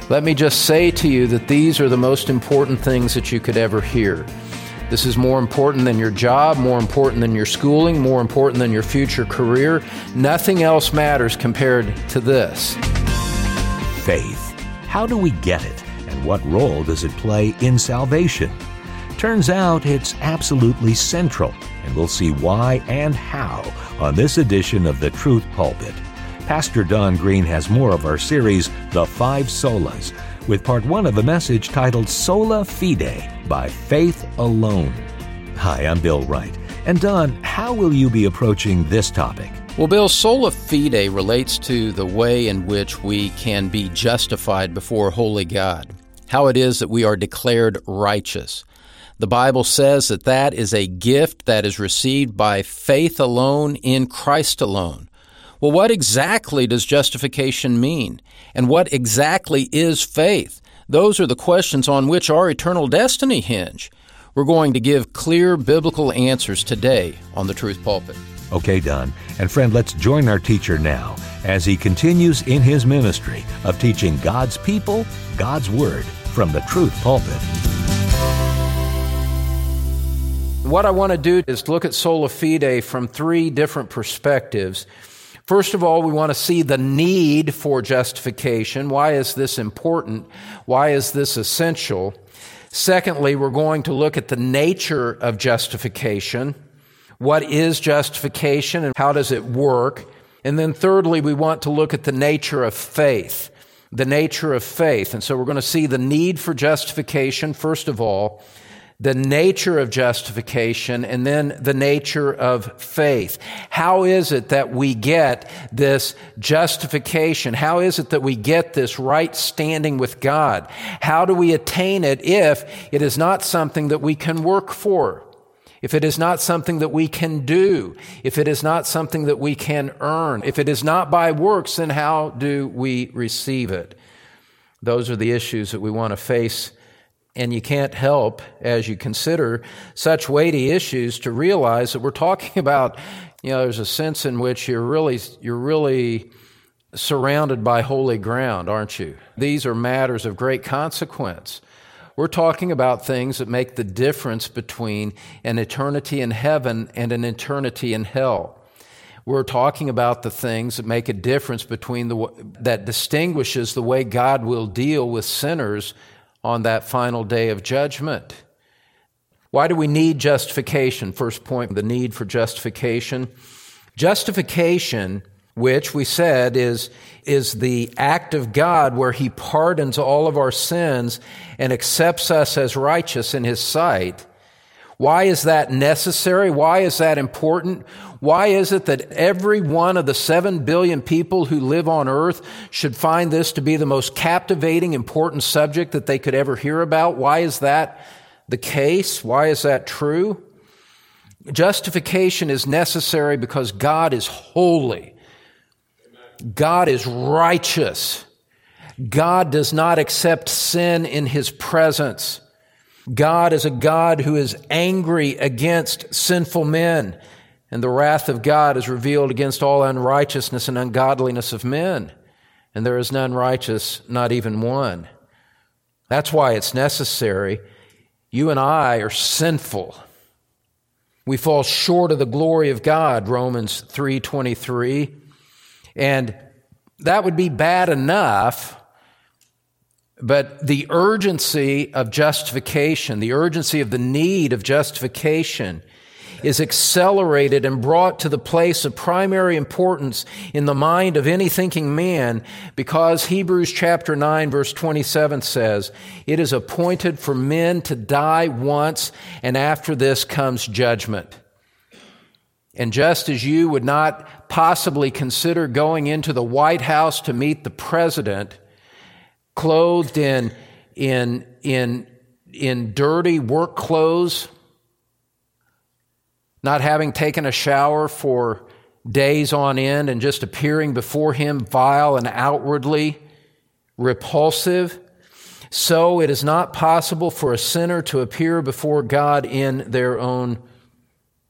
Let me just say to you that these are the most important things that you could ever hear. This is more important than your job, more important than your schooling, more important than your future career. Nothing else matters compared to this. Faith. How do we get it? And what role does it play in salvation? Turns out it's absolutely central, and we'll see why and how on this edition of The Truth Pulpit. Pastor Don Green has more of our series, The Five Solas, with part one of the message titled Sola Fide, by faith alone. Hi, I'm Bill Wright. And Don, how will you be approaching this topic? Well, Bill, sola fide relates to the way in which we can be justified before holy God, how it is that we are declared righteous. The Bible says that that is a gift that is received by faith alone in Christ alone. Well, what exactly does justification mean? And what exactly is faith? Those are the questions on which our eternal destiny hinge. We're going to give clear biblical answers today on The Truth Pulpit. Okay, Don. And friend, let's join our teacher now as he continues in his ministry of teaching God's people God's Word from The Truth Pulpit. What I want to do is look at sola fide from three different perspectives. First of all, we want to see the need for justification. Why is this important? Why is this essential? Secondly, we're going to look at the nature of justification. What is justification and how does it work? And then thirdly, we want to look at the nature of faith. The nature of faith. And so we're going to see the need for justification, first of all, the nature of justification, and then the nature of faith. How is it that we get this justification? How is it that we get this right standing with God? How do we attain it if it is not something that we can work for? If it is not something that we can do? If it is not something that we can earn? If it is not by works, then how do we receive it? Those are the issues that we want to face. And you can't help, as you consider such weighty issues, to realize that we're talking about, there's a sense in which you're really surrounded by holy ground, aren't you? These are matters of great consequence. We're talking about things that make the difference between an eternity in heaven and an eternity in hell. We're talking about the things that make a difference that distinguishes the way God will deal with sinners on that final day of judgment. Why do we need justification? First point, the need for justification. Justification, which we said is the act of God where He pardons all of our sins and accepts us as righteous in His sight. Why is that necessary? Why is that important? Why is it that every one of the 7 billion people who live on earth should find this to be the most captivating, important subject that they could ever hear about? Why is that the case? Why is that true? Justification is necessary because God is holy. God is righteous. God does not accept sin in His presence. God is a God who is angry against sinful men, and the wrath of God is revealed against all unrighteousness and ungodliness of men, and there is none righteous, not even one. That's why it's necessary. You and I are sinful. We fall short of the glory of God, Romans 3:23, and that would be bad enough. But the urgency of justification, the urgency of the need of justification is accelerated and brought to the place of primary importance in the mind of any thinking man because Hebrews chapter 9 verse 27 says, "It is appointed for men to die once, and after this comes judgment." And just as you would not possibly consider going into the White House to meet the president clothed in dirty work clothes, not having taken a shower for days on end and just appearing before Him vile and outwardly repulsive, so it is not possible for a sinner to appear before God in their own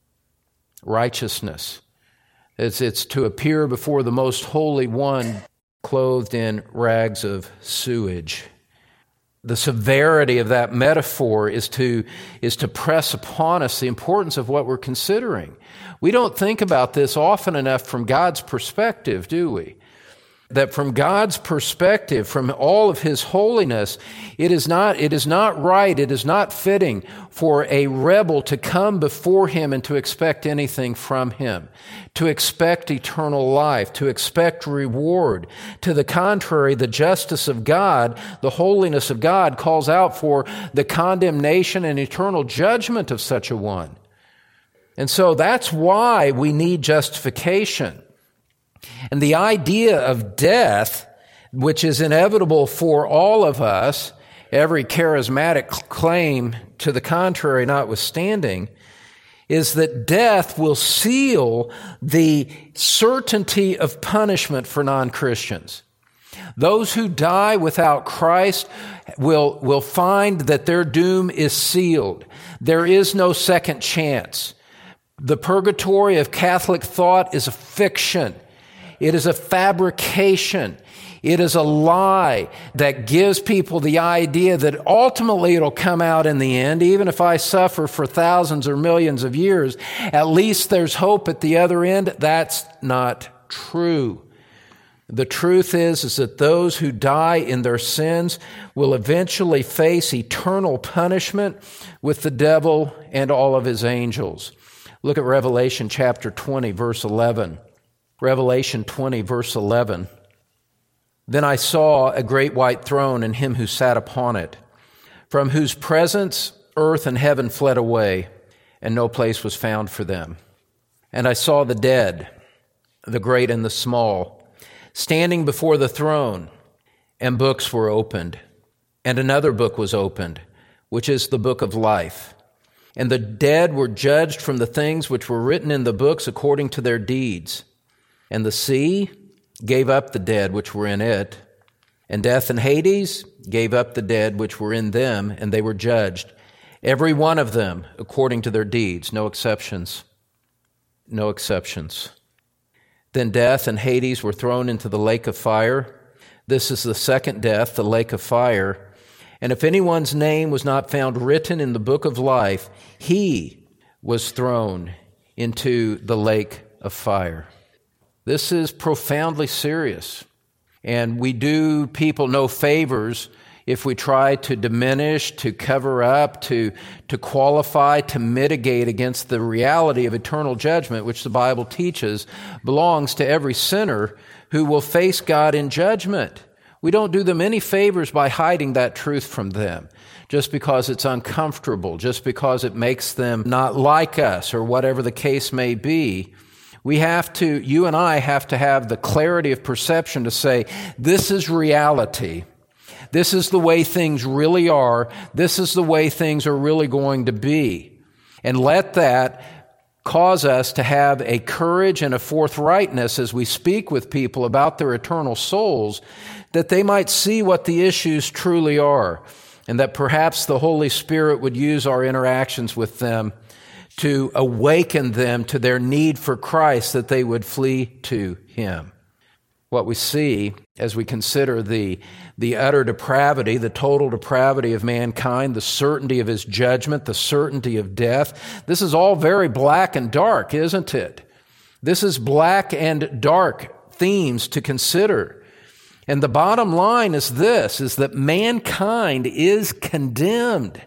righteousness. It's to appear before the Most Holy One clothed in rags of sewage. The severity of that metaphor is to press upon us the importance of what we're considering. We don't think about this often enough from God's perspective, do we? That from God's perspective, from all of His holiness, it is not right, it is not fitting for a rebel to come before Him and to expect anything from Him, to expect eternal life, to expect reward. To the contrary, the justice of God, the holiness of God calls out for the condemnation and eternal judgment of such a one. And so that's why we need justification. And the idea of death, which is inevitable for all of us, every charismatic claim to the contrary notwithstanding, is that death will seal the certainty of punishment for non-Christians. Those who die without Christ will find that their doom is sealed. There is no second chance. The purgatory of Catholic thought is a fiction. It is a fabrication. It is a lie that gives people the idea that ultimately it'll come out in the end. Even if I suffer for thousands or millions of years, at least there's hope at the other end. That's not true. The truth is that those who die in their sins will eventually face eternal punishment with the devil and all of his angels. Look at Revelation chapter 20, verse 11. Revelation 20, verse 11. Then I saw a great white throne and him who sat upon it, from whose presence earth and heaven fled away, and no place was found for them. And I saw the dead, the great and the small, standing before the throne, and books were opened. And another book was opened, which is the book of life. And the dead were judged from the things which were written in the books according to their deeds. And the sea gave up the dead which were in it, and death and Hades gave up the dead which were in them, and they were judged, every one of them according to their deeds. No exceptions. No exceptions. Then death and Hades were thrown into the lake of fire. This is the second death, the lake of fire. And if anyone's name was not found written in the book of life, he was thrown into the lake of fire. This is profoundly serious, and we do people no favors if we try to diminish, to cover up, to qualify, to mitigate against the reality of eternal judgment, which the Bible teaches belongs to every sinner who will face God in judgment. We don't do them any favors by hiding that truth from them, just because it's uncomfortable, just because it makes them not like us, or whatever the case may be. You and I have to have the clarity of perception to say, this is reality. This is the way things really are. This is the way things are really going to be. And let that cause us to have a courage and a forthrightness as we speak with people about their eternal souls, that they might see what the issues truly are, and that perhaps the Holy Spirit would use our interactions with them to awaken them to their need for Christ, that they would flee to Him. What we see as we consider the utter depravity, the total depravity of mankind, the certainty of His judgment, the certainty of death, this is all very black and dark, isn't it? This is black and dark themes to consider. And the bottom line is this, is that mankind is condemned.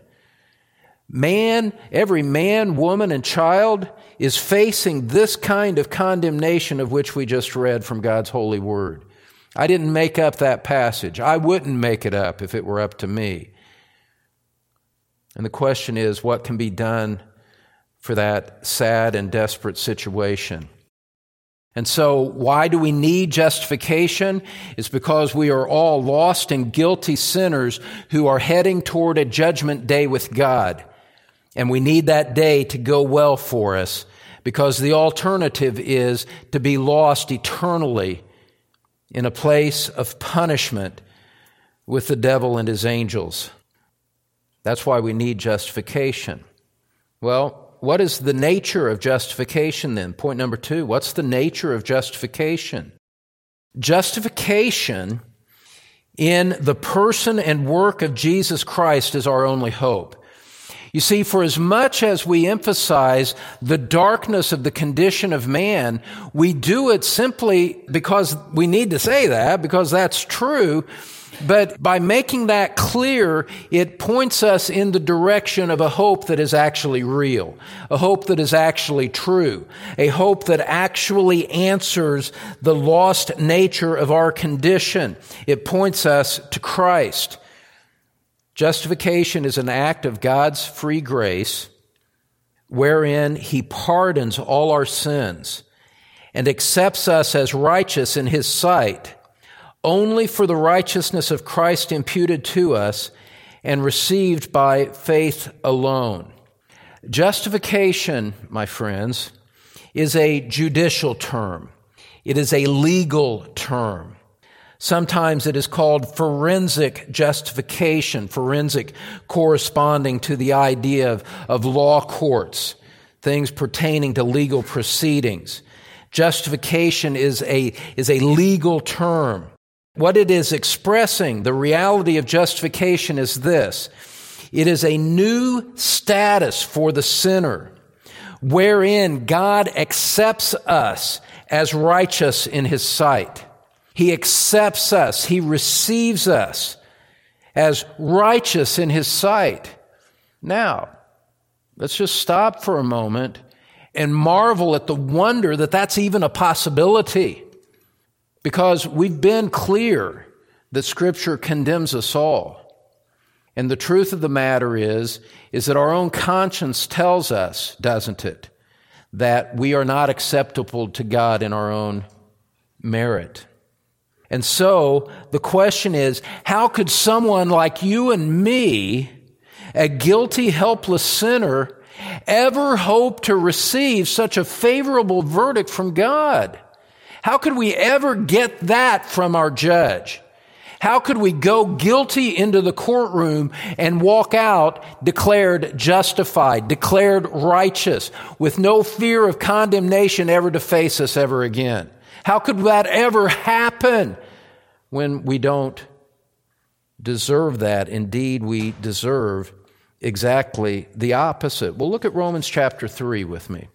Every man, woman, and child is facing this kind of condemnation of which we just read from God's holy word. I didn't make up that passage. I wouldn't make it up if it were up to me. And the question is, what can be done for that sad and desperate situation? And so, why do we need justification? It's because we are all lost and guilty sinners who are heading toward a judgment day with God. And we need that day to go well for us, because the alternative is to be lost eternally in a place of punishment with the devil and his angels. That's why we need justification. Well, what is the nature of justification then? Point number 2, what's the nature of justification? Justification in the person and work of Jesus Christ is our only hope. You see, for as much as we emphasize the darkness of the condition of man, we do it simply because we need to say that, because that's true. But by making that clear, it points us in the direction of a hope that is actually real, a hope that is actually true, a hope that actually answers the lost nature of our condition. It points us to Christ. Justification is an act of God's free grace wherein He pardons all our sins and accepts us as righteous in His sight only for the righteousness of Christ imputed to us and received by faith alone. Justification, my friends, is a judicial term. It is a legal term. Sometimes it is called forensic justification, forensic corresponding to the idea of law courts, things pertaining to legal proceedings. Justification is a legal term. What it is expressing, the reality of justification is this. It is a new status for the sinner, wherein God accepts us as righteous in His sight. He accepts us. He receives us as righteous in His sight. Now, let's just stop for a moment and marvel at the wonder that that's even a possibility. Because we've been clear that Scripture condemns us all. And the truth of the matter is that our own conscience tells us, doesn't it, that we are not acceptable to God in our own merit. And so the question is, how could someone like you and me, a guilty, helpless sinner, ever hope to receive such a favorable verdict from God? How could we ever get that from our judge? How could we go guilty into the courtroom and walk out declared justified, declared righteous, with no fear of condemnation ever to face us ever again? How could that ever happen when we don't deserve that? Indeed, we deserve exactly the opposite. Well, look at Romans chapter 3 with me.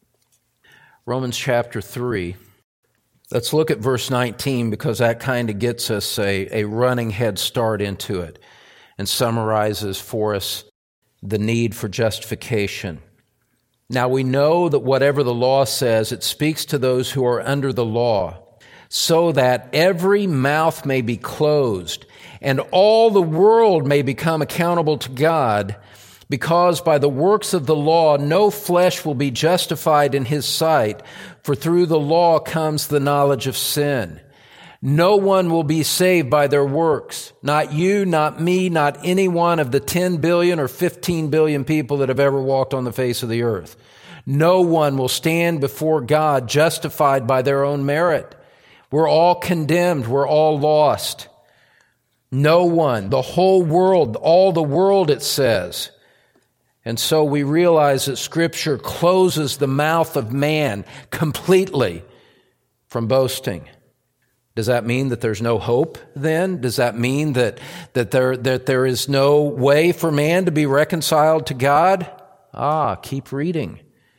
Romans chapter 3. Let's look at verse 19 because that kind of gets us a running head start into it and summarizes for us the need for justification. Now we know that whatever the law says, it speaks to those who are under the law, so that every mouth may be closed and all the world may become accountable to God, because by the works of the law no flesh will be justified in His sight, for through the law comes the knowledge of sin. No one will be saved by their works. Not you, not me, not any one of the 10 billion or 15 billion people that have ever walked on the face of the earth. No one will stand before God justified by their own merit. We're all condemned. We're all lost. No one, the whole world, all the world, it says. And so we realize that Scripture closes the mouth of man completely from boasting. Does that mean that there's no hope then? Does that mean that there is no way for man to be reconciled to God? Keep reading.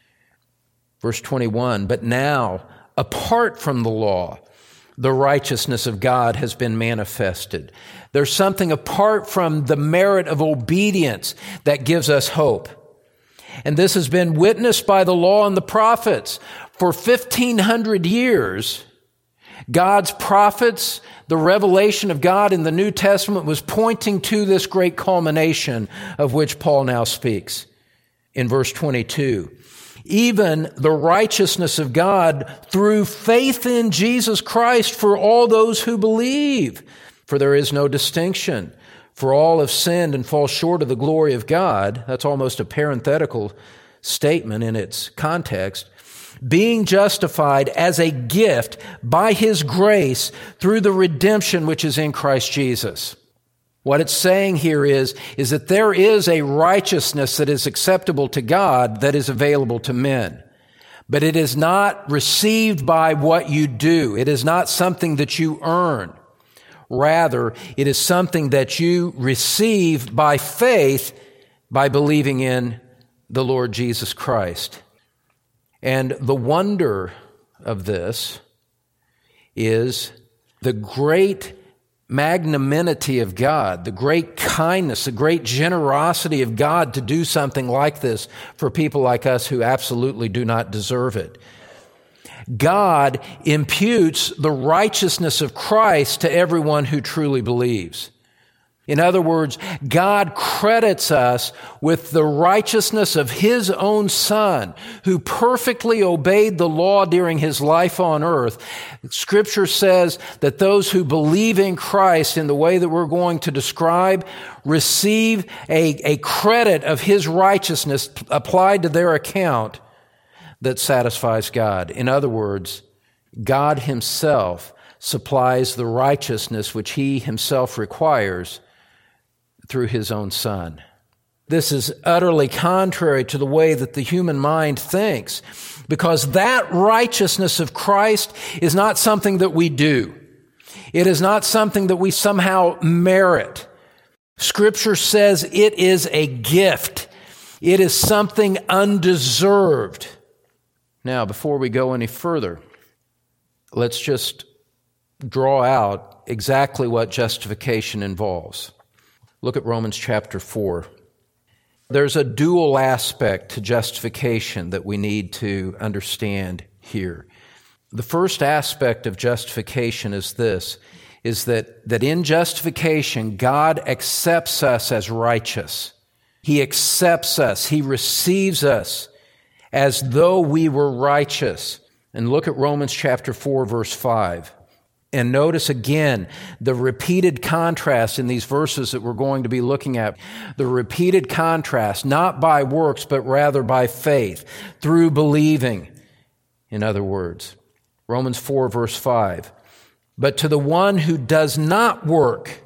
Verse 21, but now, apart from the law, the righteousness of God has been manifested. There's something apart from the merit of obedience that gives us hope. And this has been witnessed by the law and the prophets. For 1,500 years, God's prophets, the revelation of God in the New Testament was pointing to this great culmination of which Paul now speaks in verse 22. Even the righteousness of God through faith in Jesus Christ for all those who believe. For there is no distinction. For all have sinned and fall short of the glory of God. That's almost a parenthetical statement in its context. Being justified as a gift by His grace through the redemption which is in Christ Jesus. What it's saying here is that there is a righteousness that is acceptable to God that is available to men. But it is not received by what you do. It is not something that you earn. Rather, it is something that you receive by faith, by believing in the Lord Jesus Christ. And the wonder of this is the great magnanimity of God, the great kindness, the great generosity of God to do something like this for people like us who absolutely do not deserve it. God imputes the righteousness of Christ to everyone who truly believes. In other words, God credits us with the righteousness of His own Son, who perfectly obeyed the law during His life on earth. Scripture says that those who believe in Christ in the way that we're going to describe receive a credit of His righteousness applied to their account that satisfies God. In other words, God Himself supplies the righteousness which He Himself requires through His own Son. This is utterly contrary to the way that the human mind thinks, because that righteousness of Christ is not something that we do. It is not something that we somehow merit. Scripture says it is a gift. It is something undeserved. Now, before we go any further, let's just draw out exactly what justification involves. Look at Romans chapter 4. There's a dual aspect to justification that we need to understand here. The first aspect of justification is this, is that in justification, God accepts us as righteous. He accepts us. He receives us as though we were righteous. And look at Romans chapter 4, verse 5. And notice again the repeated contrast in these verses that we're going to be looking at. The repeated contrast, not by works, but rather by faith, through believing, in other words. Romans 4, verse 5. But to the one who does not work,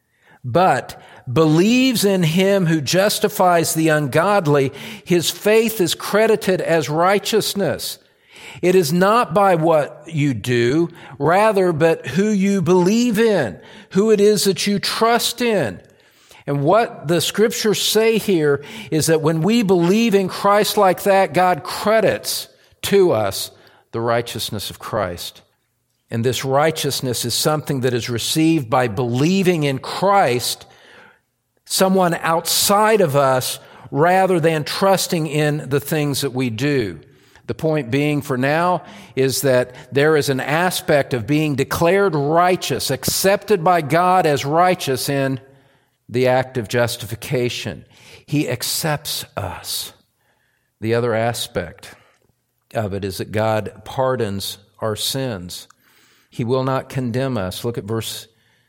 but believes in Him who justifies the ungodly, his faith is credited as righteousness. It is not by what you do, rather, but who you believe in, who it is that you trust in. And what the Scriptures say here is that when we believe in Christ like that, God credits to us the righteousness of Christ. And this righteousness is something that is received by believing in Christ, someone outside of us, rather than trusting in the things that we do. The point being for now is that there is an aspect of being declared righteous, accepted by God as righteous in the act of justification. He accepts us. The other aspect of it is that God pardons our sins. He will not condemn us. Look at verse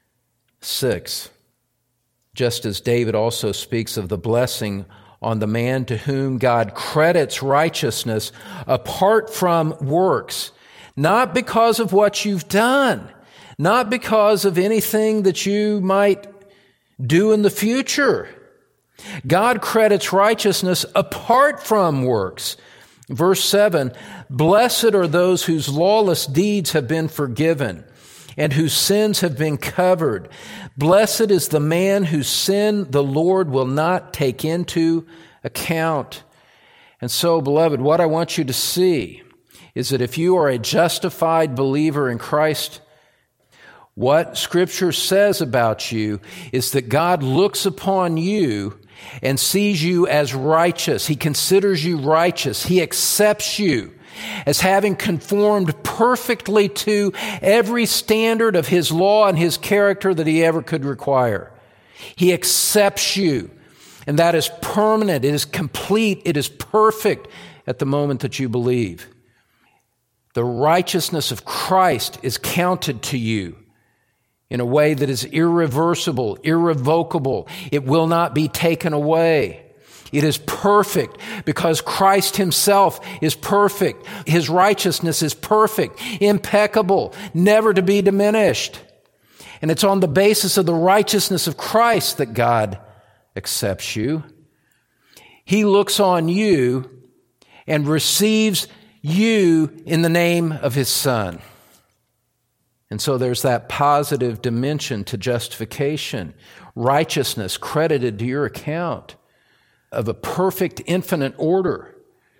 6. Just as David also speaks of the blessing on the man to whom God credits righteousness apart from works, not because of what you've done, not because of anything that you might do in the future. God credits righteousness apart from works. Verse 7, blessed are those whose lawless deeds have been forgiven and whose sins have been covered. Blessed is the man whose sin the Lord will not take into account. And so, beloved, what I want you to see is that if you are a justified believer in Christ, what Scripture says about you is that God looks upon you and sees you as righteous. He considers you righteous. He accepts you as having conformed perfectly to every standard of His law and His character that He ever could require. He accepts you, and that is permanent. It is complete. It is perfect at the moment that you believe. The righteousness of Christ is counted to you in a way that is irreversible, irrevocable. It will not be taken away. It is perfect because Christ Himself is perfect. His righteousness is perfect, impeccable, never to be diminished. And it's on the basis of the righteousness of Christ that God accepts you. He looks on you and receives you in the name of his Son. And so there's that positive dimension to justification, righteousness credited to your account of a perfect, infinite order.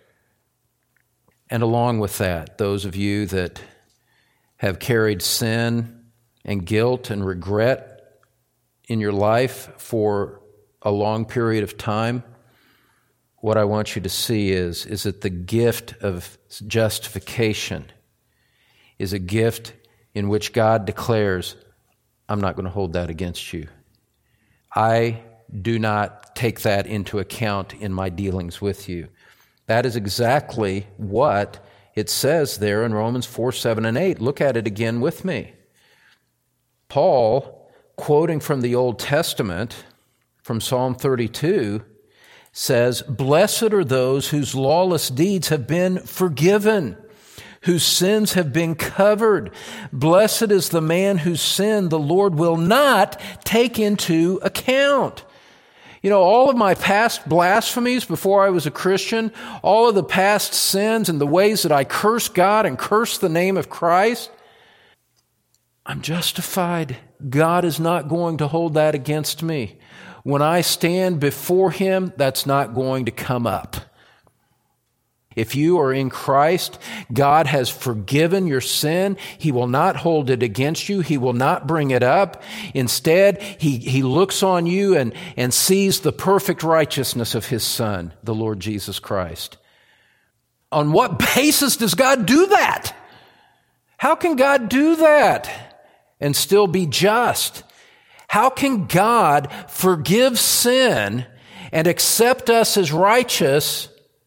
And along with that, those of you that have carried sin and guilt and regret in your life for a long period of time, what I want you to see is that the gift of justification is a gift in which God declares, I'm not going to hold that against you. I do not take that into account in my dealings with you. That is exactly what it says there in Romans 4, 7, and 8. Look at it again with me. Paul, quoting from the Old Testament, from Psalm 32, says, "Blessed are those whose lawless deeds have been forgiven, whose sins have been covered. Blessed is the man whose sin the Lord will not take into account." You know, all of my past blasphemies before I was a Christian, all of the past sins and the ways that I curse God and curse the name of Christ, I'm justified. God is not going to hold that against me. When I stand before him, that's not going to come up. If you are in Christ, God has forgiven your sin. He will not hold it against you. He will not bring it up. Instead, he looks on you and sees the perfect righteousness of his Son, the Lord Jesus Christ. On what basis does God do that? How can God do that and still be just? How can God forgive sin and accept us as righteous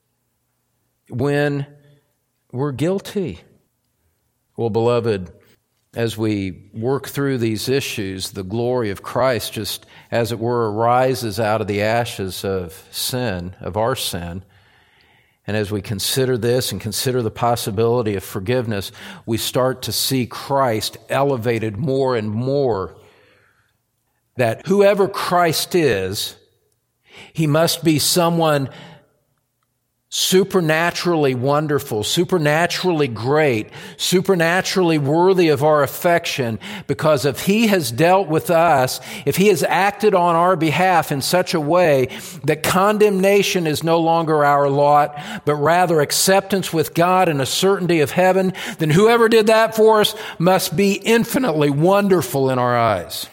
when we're guilty? Well, beloved, as we work through these issues, the glory of Christ just, as it were, arises out of the ashes of sin, of our sin. And as we consider this and consider the possibility of forgiveness, we start to see Christ elevated more and more. That whoever Christ is, he must be someone supernaturally wonderful, supernaturally great, supernaturally worthy of our affection, because if he has dealt with us, if he has acted on our behalf in such a way that condemnation is no longer our lot, but rather acceptance with God and a certainty of heaven, then whoever did that for us must be infinitely wonderful in our eyes.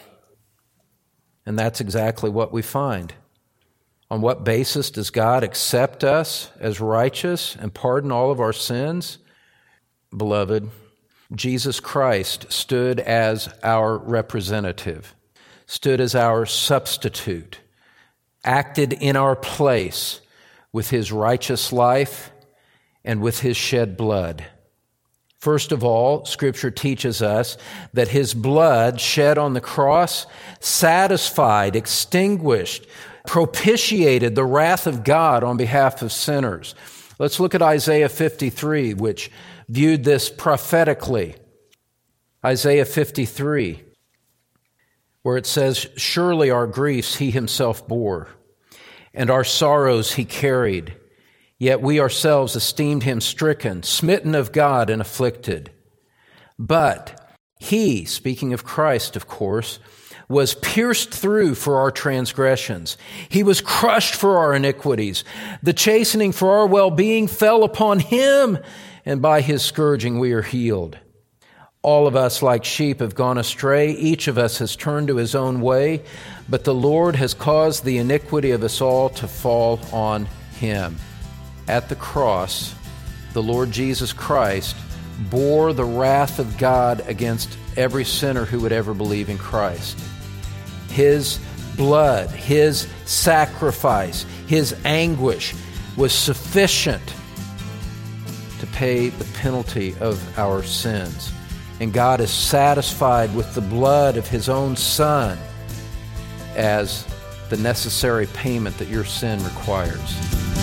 And that's exactly what we find. On what basis does God accept us as righteous and pardon all of our sins? Beloved, Jesus Christ stood as our representative, stood as our substitute, acted in our place with his righteous life and with his shed blood. First of all, Scripture teaches us that his blood shed on the cross satisfied, extinguished, propitiated the wrath of God on behalf of sinners. Let's look at Isaiah 53, which viewed this prophetically. Isaiah 53, where it says, "Surely our griefs he himself bore, and our sorrows he carried. Yet we ourselves esteemed him stricken, smitten of God, and afflicted. But he," speaking of Christ, of course, "was pierced through for our transgressions. He was crushed for our iniquities. The chastening for our well-being fell upon him, and by his scourging we are healed. All of us like sheep have gone astray. Each of us has turned to his own way, but the Lord has caused the iniquity of us all to fall on him." At the cross, the Lord Jesus Christ bore the wrath of God against every sinner who would ever believe in Christ. His blood, his sacrifice, his anguish was sufficient to pay the penalty of our sins. And God is satisfied with the blood of his own Son as the necessary payment that your sin requires.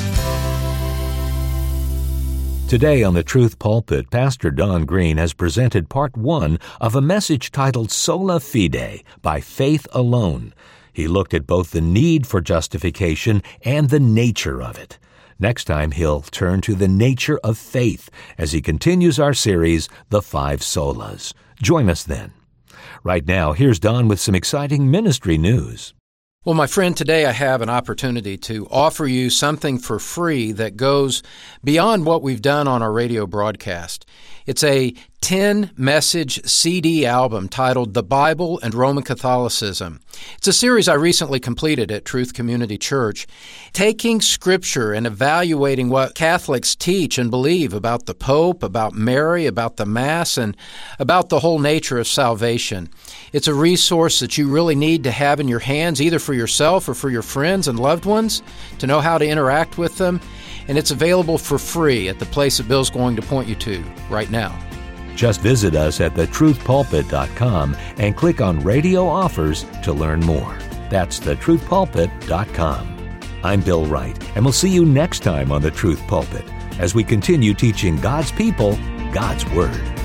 Today on the Truth Pulpit, Pastor Don Green has presented part 1 of a message titled Sola Fide, by faith alone. He looked at both the need for justification and the nature of it. Next time, he'll turn to the nature of faith as he continues our series, The Five Solas. Join us then. Right now, here's Don with some exciting ministry news. Well, my friend, today I have an opportunity to offer you something for free that goes beyond what we've done on our radio broadcast. It's a 10-message CD album titled The Bible and Roman Catholicism. It's a series I recently completed at Truth Community Church, taking Scripture and evaluating what Catholics teach and believe about the Pope, about Mary, about the Mass, and about the whole nature of salvation. It's a resource that you really need to have in your hands, either for yourself or for your friends and loved ones, to know how to interact with them. And it's available for free at the place that Bill's going to point you to right now. Just visit us at thetruthpulpit.com and click on Radio Offers to learn more. That's thetruthpulpit.com. I'm Bill Wright, and we'll see you next time on The Truth Pulpit as we continue teaching God's people God's Word.